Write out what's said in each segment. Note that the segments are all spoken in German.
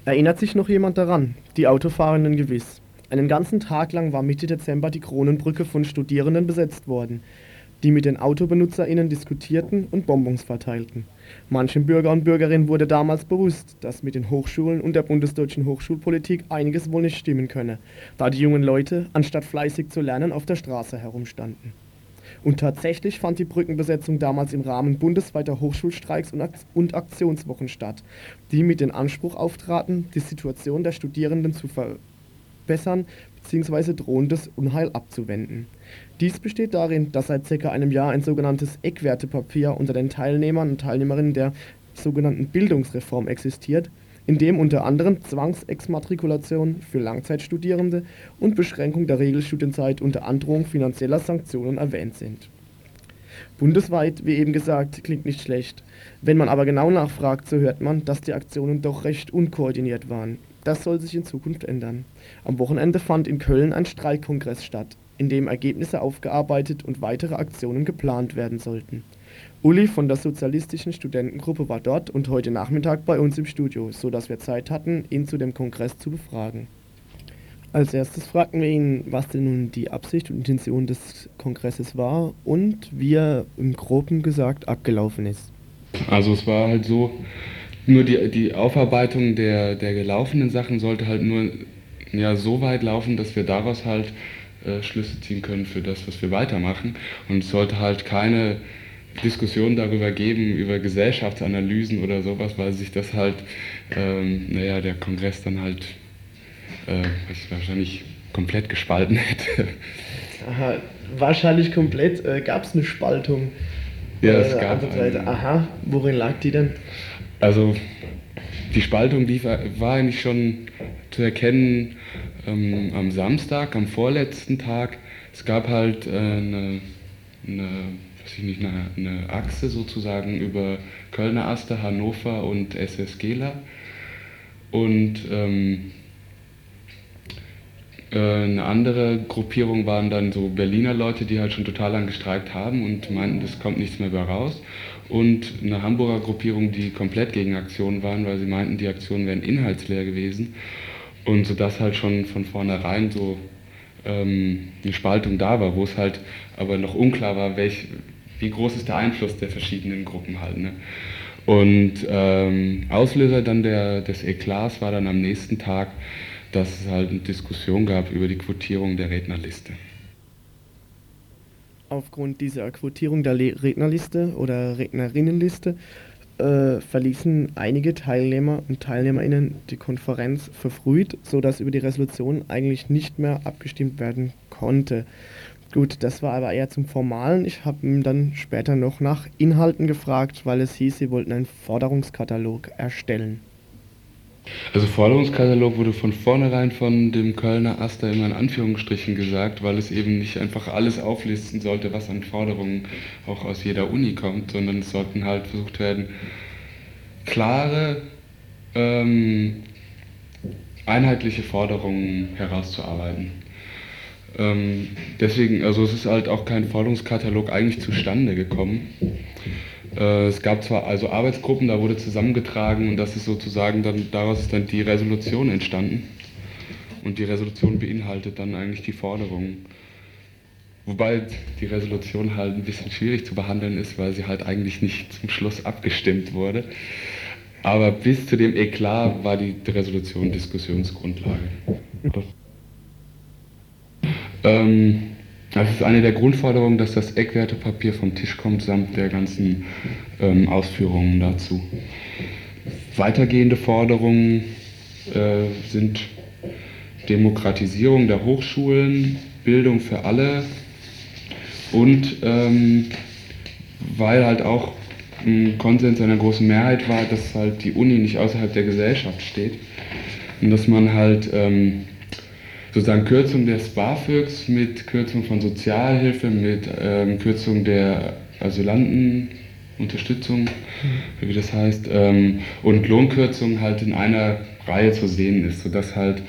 Erinnert sich noch jemand daran? Die Autofahrenden gewiss. Einen ganzen Tag lang war Mitte Dezember die Kronenbrücke von Studierenden besetzt worden, die mit den AutobenutzerInnen diskutierten und Bonbons verteilten. Manchem Bürger und Bürgerin wurde damals bewusst, dass mit den Hochschulen und der bundesdeutschen Hochschulpolitik einiges wohl nicht stimmen könne, da die jungen Leute, anstatt fleißig zu lernen, auf der Straße herumstanden. Und tatsächlich fand die Brückenbesetzung damals im Rahmen bundesweiter Hochschulstreiks und Aktionswochen statt, die mit dem Anspruch auftraten, die Situation der Studierenden zu verbessern bzw. drohendes Unheil abzuwenden. Dies besteht darin, dass seit ca. einem Jahr ein sogenanntes Eckwertepapier unter den Teilnehmern und Teilnehmerinnen der sogenannten Bildungsreform existiert, in dem unter anderem Zwangsexmatrikulation für Langzeitstudierende und Beschränkung der Regelstudienzeit unter Androhung finanzieller Sanktionen erwähnt sind. Bundesweit, wie eben gesagt, klingt nicht schlecht. Wenn man aber genau nachfragt, so hört man, dass die Aktionen doch recht unkoordiniert waren. Das soll sich in Zukunft ändern. Am Wochenende fand in Köln ein Streikkongress statt, in dem Ergebnisse aufgearbeitet und weitere Aktionen geplant werden sollten. Uli von der Sozialistischen Studentengruppe war dort und heute Nachmittag bei uns im Studio, so dass wir Zeit hatten, ihn zu dem Kongress zu befragen. Als erstes fragten wir ihn, was denn nun die Absicht und Intention des Kongresses war und wie er im Groben gesagt abgelaufen ist. Also es war halt so, nur die Aufarbeitung der gelaufenen Sachen sollte halt nur so weit laufen, dass wir daraus halt Schlüsse ziehen können für das, was wir weitermachen. Und es sollte halt keine Diskussion darüber geben, über Gesellschaftsanalysen oder sowas, weil sich das halt, der Kongress dann halt wahrscheinlich komplett gespalten hätte. Aha, wahrscheinlich komplett. Gab es eine Spaltung? Ja, es gab eine. Aha, worin lag die denn? Also die Spaltung war eigentlich schon zu erkennen am Samstag, am vorletzten Tag. Es gab halt eine Achse sozusagen über Kölner Aster, Hannover und SS Gela. Und eine andere Gruppierung waren dann so Berliner Leute, die halt schon total lang gestreikt haben und meinten, das kommt nichts mehr bei raus. Und eine Hamburger Gruppierung, die komplett gegen Aktionen waren, weil sie meinten, die Aktionen wären inhaltsleer gewesen. Und sodass halt schon von vornherein so eine Spaltung da war, wo es halt aber noch unklar war, wie groß ist der Einfluss der verschiedenen Gruppen halt. Ne? Und Auslöser dann des Eklats war dann am nächsten Tag, dass es halt eine Diskussion gab über die Quotierung der Rednerliste. Aufgrund dieser Quotierung der Rednerliste oder Rednerinnenliste verließen einige Teilnehmer und TeilnehmerInnen die Konferenz verfrüht, sodass über die Resolution eigentlich nicht mehr abgestimmt werden konnte. Gut, das war aber eher zum Formalen. Ich habe ihn dann später noch nach Inhalten gefragt, weil es hieß, sie wollten einen Forderungskatalog erstellen. Also Forderungskatalog wurde von vornherein von dem Kölner Aster immer in Anführungsstrichen gesagt, weil es eben nicht einfach alles auflisten sollte, was an Forderungen auch aus jeder Uni kommt, sondern es sollten halt versucht werden, klare, einheitliche Forderungen herauszuarbeiten. Deswegen, also es ist halt auch kein Forderungskatalog eigentlich zustande gekommen. Es gab zwar also Arbeitsgruppen, da wurde zusammengetragen und das ist sozusagen daraus ist dann die Resolution entstanden. Und die Resolution beinhaltet dann eigentlich die Forderungen. Wobei die Resolution halt ein bisschen schwierig zu behandeln ist, weil sie halt eigentlich nicht zum Schluss abgestimmt wurde. Aber bis zu dem Eklat war die Resolution Diskussionsgrundlage. Das ist eine der Grundforderungen, dass das Eckwertepapier vom Tisch kommt, samt der ganzen Ausführungen dazu. Weitergehende Forderungen sind Demokratisierung der Hochschulen, Bildung für alle und weil halt auch ein Konsens einer großen Mehrheit war, dass halt die Uni nicht außerhalb der Gesellschaft steht und dass man halt sozusagen Kürzung des BAföGs mit Kürzung von Sozialhilfe, mit Kürzung der Asylantenunterstützung, wie das heißt, und Lohnkürzung halt in einer Reihe zu sehen ist, sodass halt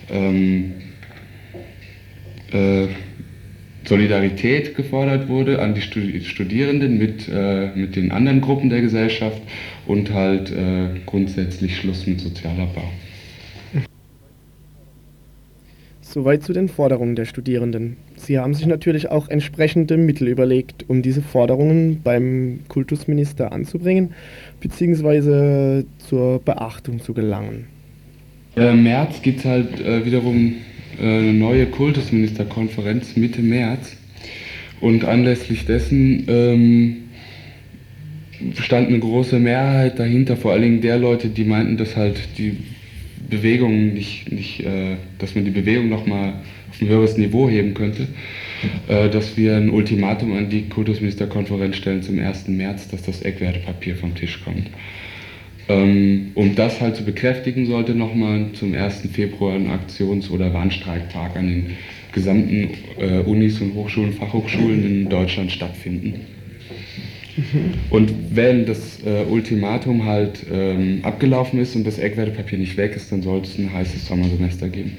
Solidarität gefordert wurde an die Studierenden mit den anderen Gruppen der Gesellschaft und halt grundsätzlich Schluss mit Sozialabbau. Soweit zu den Forderungen der Studierenden. Sie haben sich natürlich auch entsprechende Mittel überlegt, um diese Forderungen beim Kultusminister anzubringen bzw. zur Beachtung zu gelangen. Im März gibt es halt wiederum eine neue Kultusministerkonferenz Mitte März und anlässlich dessen stand eine große Mehrheit dahinter, vor allen Dingen der Leute, die meinten, dass halt die Bewegung dass man die Bewegung nochmal auf ein höheres Niveau heben könnte, dass wir ein Ultimatum an die Kultusministerkonferenz stellen zum 1. März, dass das Eckwertepapier vom Tisch kommt. Um das halt zu bekräftigen, sollte nochmal zum 1. Februar ein Aktions- oder Warnstreiktag an den gesamten Unis und Hochschulen, Fachhochschulen in Deutschland stattfinden. Und wenn das Ultimatum halt abgelaufen ist und das Eckwertepapier nicht weg ist, dann sollte es ein heißes Sommersemester geben.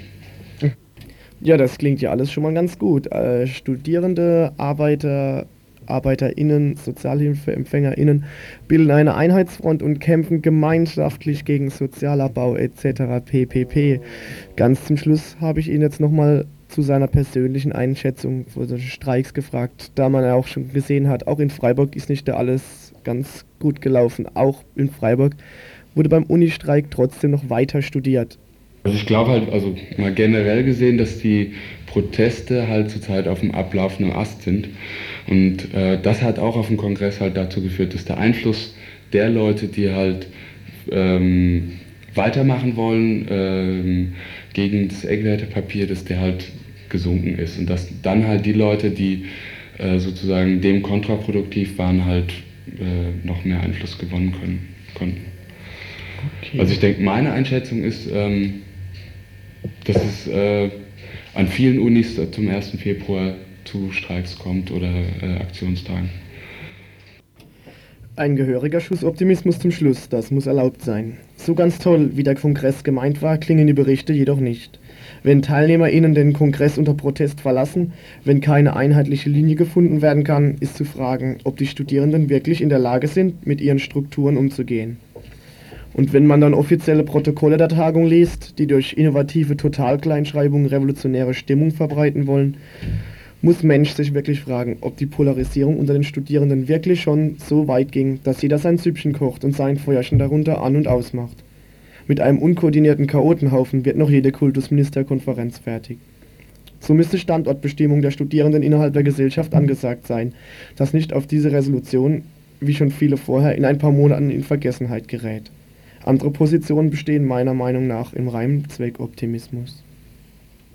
Ja, das klingt ja alles schon mal ganz gut. Studierende, ArbeiterInnen, SozialhilfeempfängerInnen bilden eine Einheitsfront und kämpfen gemeinschaftlich gegen Sozialabbau etc. pp. Ganz zum Schluss habe ich ihn jetzt nochmal zu seiner persönlichen Einschätzung vor solchen Streiks gefragt, da man ja auch schon gesehen hat, auch in Freiburg ist nicht da alles ganz gut gelaufen. Auch in Freiburg wurde beim Unistreik trotzdem noch weiter studiert. Also ich glaube halt, also mal generell gesehen, dass die Proteste halt zurzeit auf dem ablaufenden Ast sind. Und das hat auch auf dem Kongress halt dazu geführt, dass der Einfluss der Leute, die halt weitermachen wollen gegen das Eckwertepapier, dass der halt gesunken ist. Und dass dann halt die Leute, die sozusagen dem kontraproduktiv waren, halt noch mehr Einfluss gewonnen konnten. Okay. Also ich denke, meine Einschätzung ist, dass es an vielen Unis zum 1. Februar zu Streiks kommt oder Aktionstagen. Ein gehöriger Schuss Optimismus zum Schluss, das muss erlaubt sein. So ganz toll, wie der Kongress gemeint war, klingen die Berichte jedoch nicht. Wenn TeilnehmerInnen den Kongress unter Protest verlassen, wenn keine einheitliche Linie gefunden werden kann, ist zu fragen, ob die Studierenden wirklich in der Lage sind, mit ihren Strukturen umzugehen. Und wenn man dann offizielle Protokolle der Tagung liest, die durch innovative Totalkleinschreibung revolutionäre Stimmung verbreiten wollen, muss Mensch sich wirklich fragen, ob die Polarisierung unter den Studierenden wirklich schon so weit ging, dass jeder sein Süppchen kocht und sein Feuerchen darunter an- und ausmacht. Mit einem unkoordinierten Chaotenhaufen wird noch jede Kultusministerkonferenz fertig. So müsste Standortbestimmung der Studierenden innerhalb der Gesellschaft angesagt sein, dass nicht auf diese Resolution, wie schon viele vorher, in ein paar Monaten in Vergessenheit gerät. Andere Positionen bestehen meiner Meinung nach im reinen Zweckoptimismus.